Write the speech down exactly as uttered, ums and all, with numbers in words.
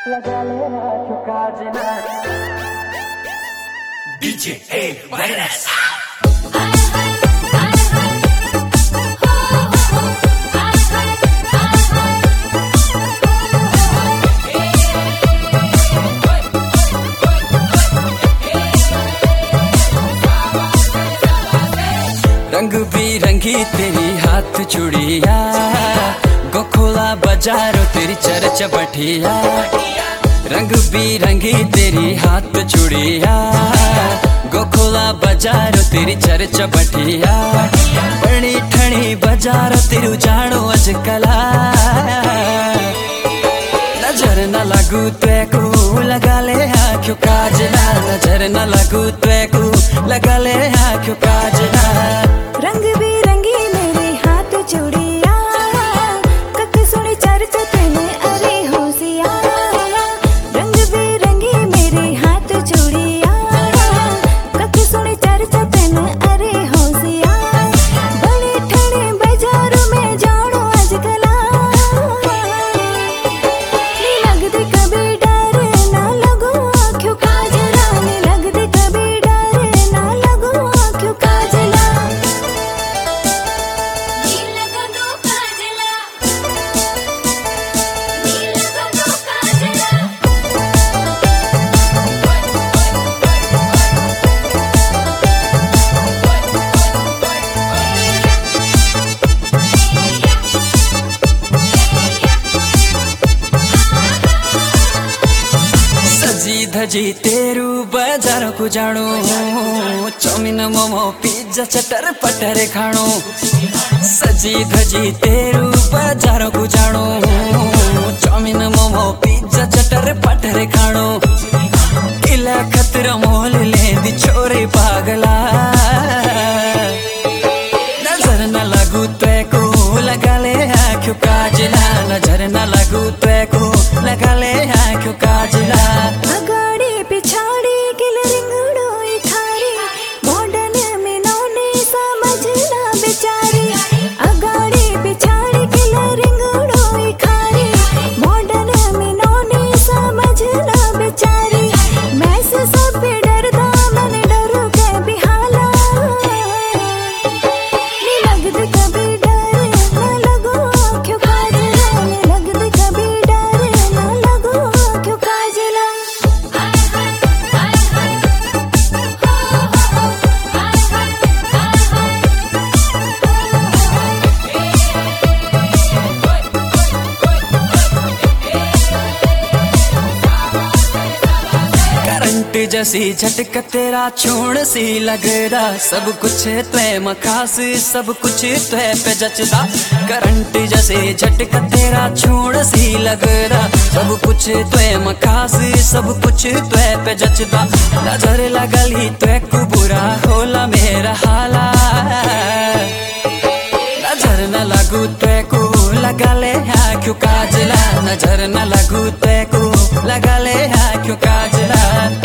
लगा ले आँखों का जना डीजे ए वायरस रंग बिरंगी तेरी हाथ चूड़िया गोखोला बाजारो तेरी चर्च बठिया रंग बिरंगी तेरी हाथ चूड़िया गोखोला बाजारो तेरी चर्च बठिया बड़ी ठणी बाजारो तेरू जानो अजकला नजर न लगू तेको लगा ले आँखों काजना नजर न लगू तेको लगा ले आँखों काजना रंग बिरंगी मेरे हाथ चूड़िया कक सुनी चर्च तेने अरे होशियार रंग बिरंगी मेरे हाथ चूड़िया कक सुनी चर्च तेने अरे होशियार बड़े ठणे बाजार में जानो अजकला नी लगदे कभी डर ना लगो आँखों काजला नी लगदे कभी डर ना लगो आँखों काजला सजी धजी तेरू बाजारों को जानो चौमिन मोमो पिज्जा चटर पटर खाणो सजी धजी तेरू बाजारों को जानो चौमिन मोमो पिज्जा चटर पटर खाणो इला खतरा मोल ले दी छोरे पागला नजर न लगू तेको लगा ले आँखों काजला नजर न लगू तेको लगा ले आँखों काजला अगाड़ी पिछाड़ी किल रिंगड़ो थारी मॉडर्न में नौने समझना बेचारी अगाड़ी पिछाड़ी किल रिंगड़ो खारी मॉडर्न में नौने समझना बेचारी मैं से सब पे डरदा मन डरो के बिहाला नी लगदे कभी डर ना लगो आँखों काजला नी लगदे कभी डर ना लगो आँखों काजला करंट जैसी झटक तेरा छोड़ सी लग रहा सब कुछ त्वे मखास सब कुछ त्वे पे जचदा करंट जैसी झटक तेरा छोड़ सी लग रहा सब कुछ त्वे मखास सब कुछ त्वे पे जचदा नजर लगली त्वे को बुरा होला मेरा हाला नजर न लगू त्वे को लगा ले आँखों काजला नजर न लगू त्वे को लगा ले आँखों काजला।